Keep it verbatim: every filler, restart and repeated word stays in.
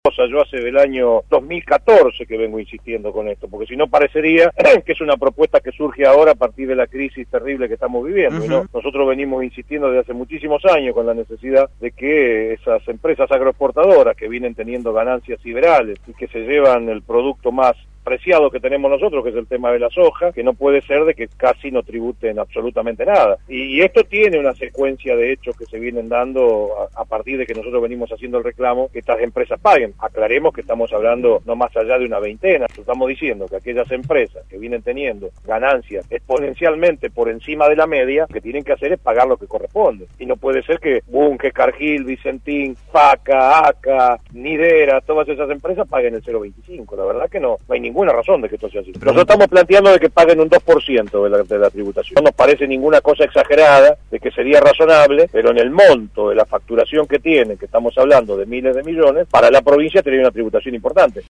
Yo hace del año dos mil catorce que vengo insistiendo con esto, porque si no parecería que es una propuesta que surge ahora a partir de la crisis terrible que estamos viviendo. Uh-huh. ¿No? Nosotros venimos insistiendo desde hace muchísimos años con la necesidad de que esas empresas agroexportadoras que vienen teniendo ganancias siderales y que se llevan el producto más preciado que tenemos nosotros, que es el tema de la soja, que no puede ser de que casi no tributen absolutamente nada. Y, y esto tiene una secuencia de hechos que se vienen dando a, a partir de que nosotros venimos haciendo el reclamo que estas empresas paguen. Aclaremos que estamos hablando no más allá de una veintena, estamos diciendo que aquellas empresas que vienen teniendo ganancias exponencialmente por encima de la media, lo que tienen que hacer es pagar lo que corresponde. Y no puede ser que Bunge, Cargill, Vicentín, Paca, Aca, Nidera, todas esas empresas paguen el cero coma veinticinco. La verdad que no, no hay ningún ninguna razón de que esto sea así. Nosotros estamos planteando de que paguen un dos por ciento de la, de la tributación. No nos parece ninguna cosa exagerada, de que sería razonable, pero en el monto de la facturación que tienen, que estamos hablando de miles de millones, para la provincia tendría una tributación importante.